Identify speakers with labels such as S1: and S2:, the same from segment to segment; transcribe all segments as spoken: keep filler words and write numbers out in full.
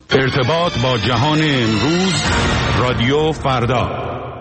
S1: ارتباط با جهان امروز، رادیو فردا.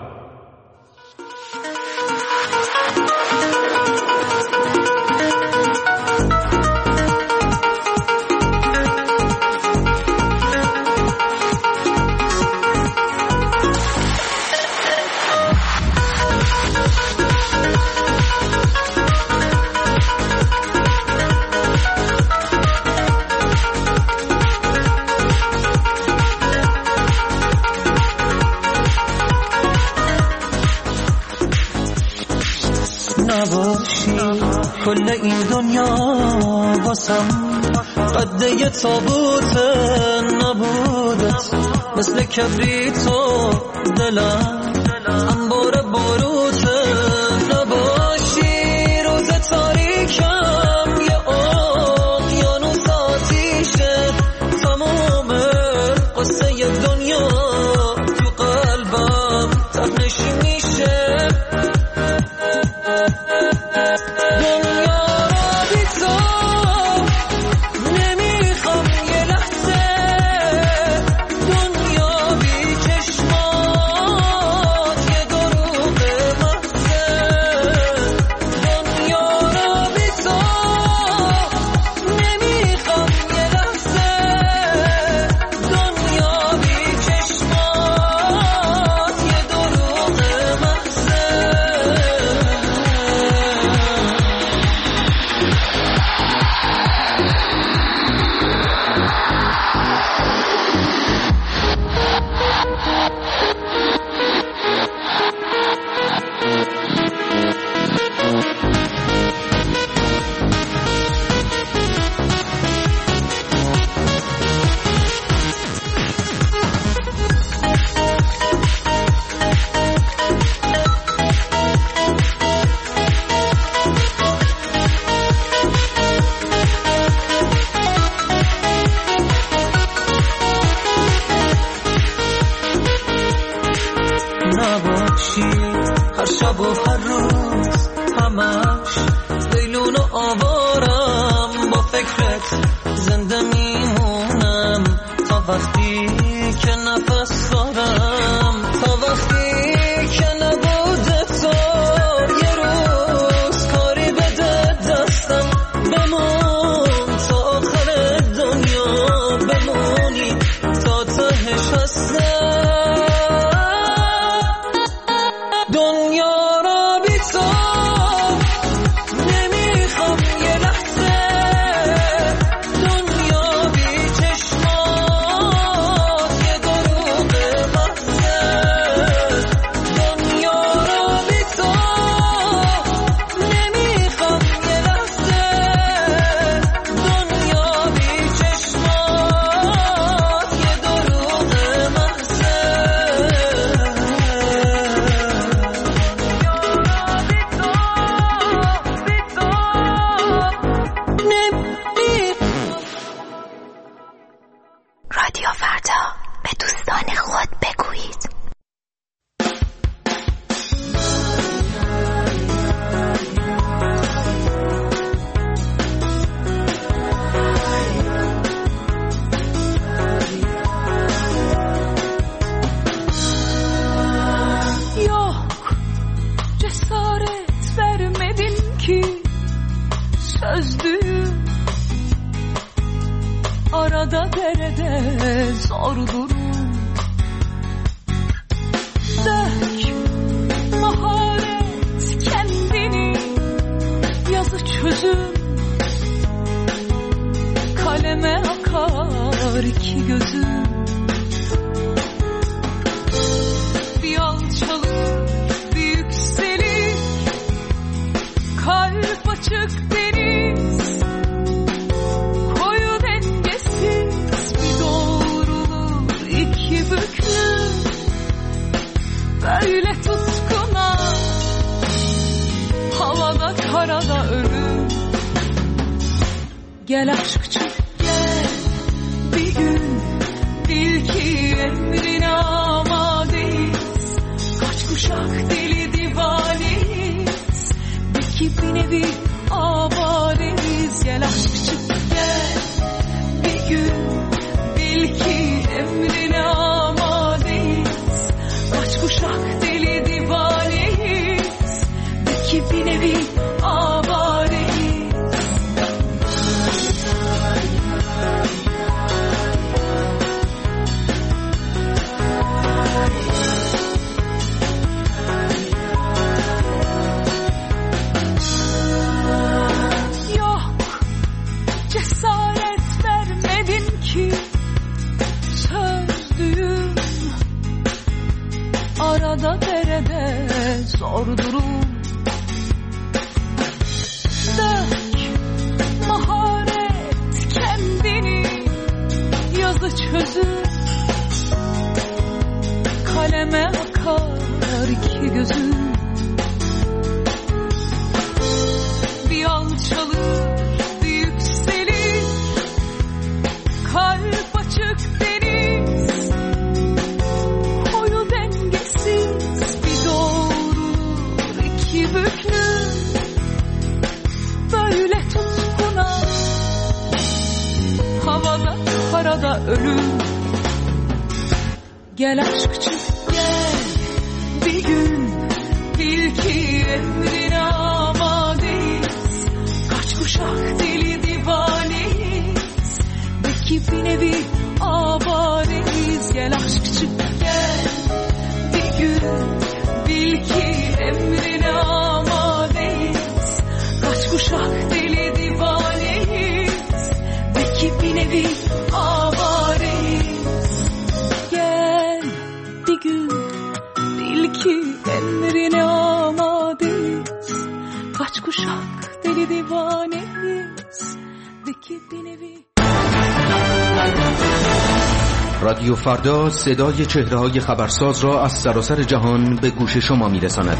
S2: کل این دنیا واسم قده یه تابوت نبودت، مثل کبریت و دلم انبار باروت. نباشی روز تاریکم یه اقیانوس آتیشه، تمام قصه دنیا تو قلبم تهنشی میشه. هر شب و هر روز همش دیلون و آوارم، با فکرت زنده میمونم تا وقتی که نفس دارم، تا وقتی که نبوده تو یه روز کاری بده دستم. بمون تا آخر دنیا، بمونی تا تهش هستم.
S3: Arada derede zor durum, dök maharet kendini, yazı çözüm, kaleme akar iki gözüm. Bir alçalır bir yükselir, kalp açık deniz, böyle tutkuna, havada karada ölüm. Gel aşkçım gel, bir gün bil ki emrine amadeyiz. Kaç kuşak deli divaneyiz, bir bir nevi abadeniz. Gel aşkçım gel, bir gün bil ki doğru durum. Dök maharet kendini, yazı çözür, kaleme akar iki gözüm. Bir alçalır, bir yükselir, kalp açık deniz, koyu dengesiz bir doğrulur iki büklüm. Böyle tutkuna, havada karada ölüm. Gel aşkçı gel, bir gün bil ki emrine amadeyiz. Kaç kuşak deli divaneyiz, belki bir nevi avareyiz. Gel aşkçı gel, bir gün bil ki emrine amadeyiz. Kaç kuşak deli divaneyiz, belki bir nevi avareyiz. Gel bir gün bil ki emrine amadeyiz. Kaç kuşak deli divaneyiz, belki bir nevi.
S4: رادیو فردا صدای چهره‌های خبرساز را از سراسر جهان به گوش شما می‌رساند.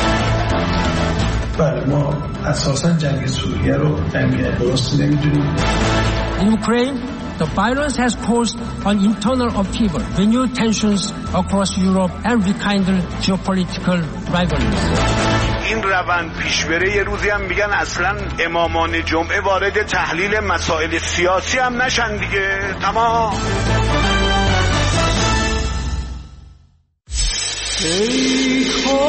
S5: بله ما اساساً جنگ سوریه رو جنگ درست نمی‌دونیم.
S6: In Ukraine, the violence has caused an internal upheaval, renewed tensions across Europe and rekindled geopolitical rivalries.
S7: این روند پیش بره یه روزی هم میگن اصلا امامان جمعه وارد تحلیل مسائل سیاسی هم نشن دیگه. تمام.
S2: ای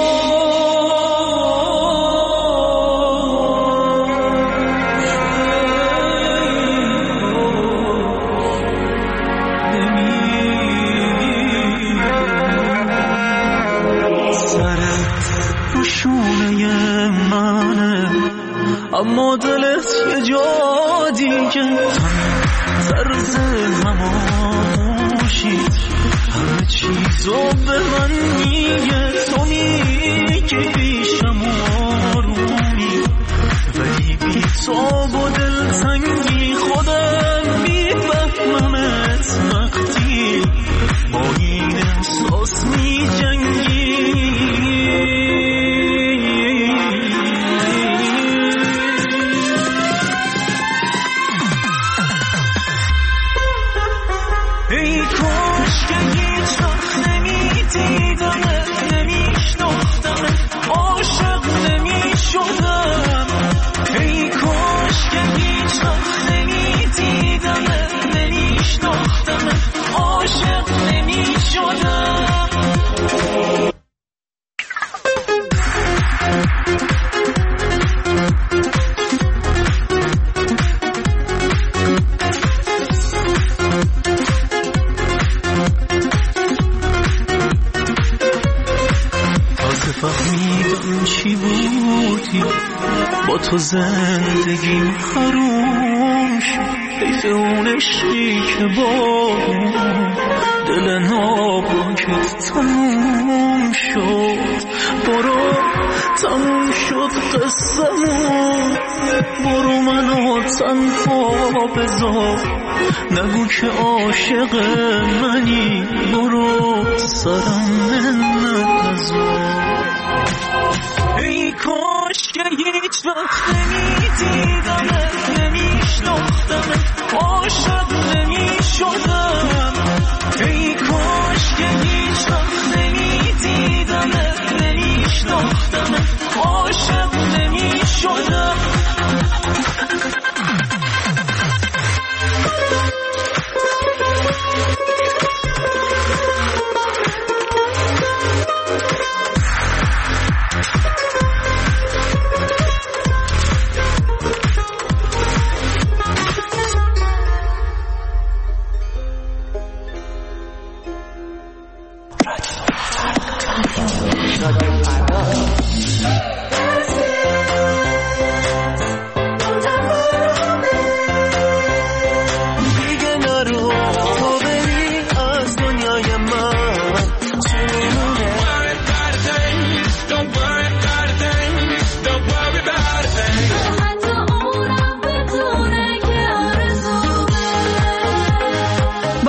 S2: اما دلت یه جا دیگه طرز هماموشی همه چیزو به من میگه. تو میگی پیشم آرومی ولی بی تاب و دلتنگی خودم میفهممت وقتی با این احساس میجنگی. با تو زندگیم حروم شد، حیف اون عشقی که با دل ناپاکت تموم شد. برو تموم شد قصه‌مون، برو منو تنها بذار، نگو که عاشق منی، برو سرم نذار. ای کاش که هیچ وقت نمیدیدمت، نمیشناختمت، عاشق نمیشدم. ای کاش که هیچ وقت نمیدیدمت، نمیشناختمت، عاشق نمیشدم.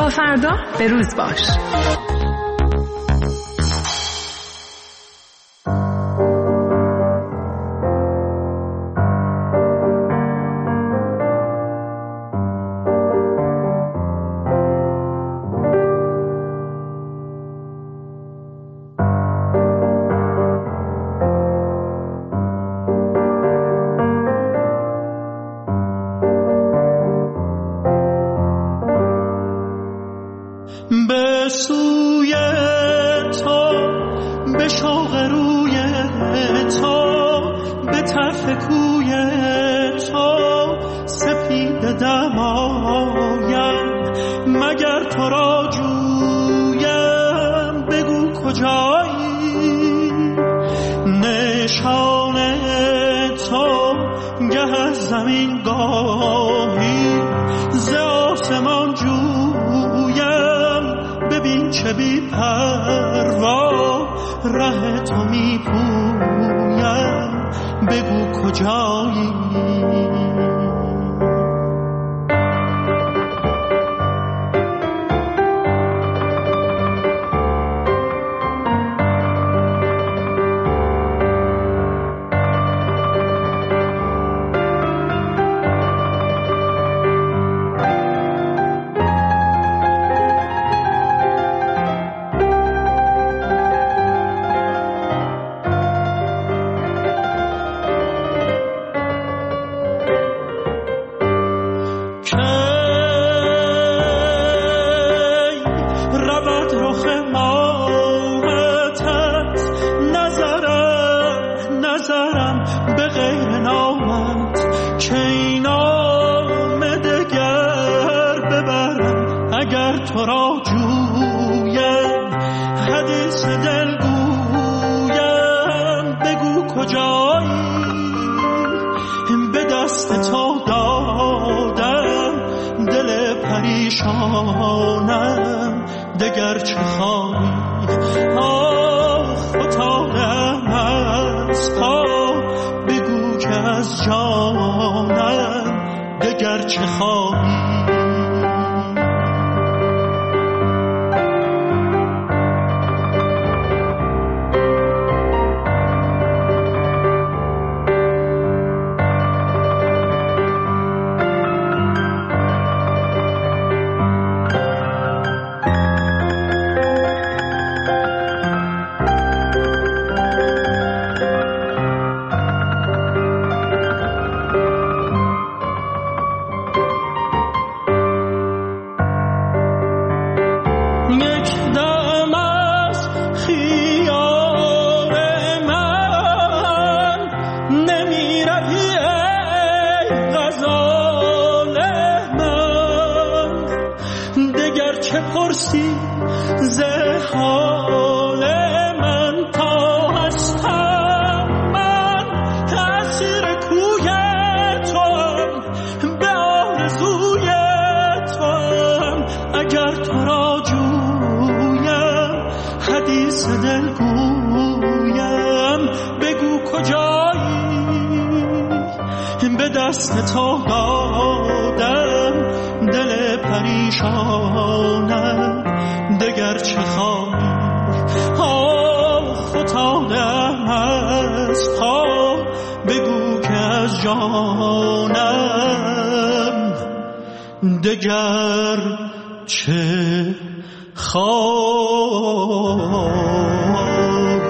S8: تا فردا به روز باش.
S2: دگر چه خواهی.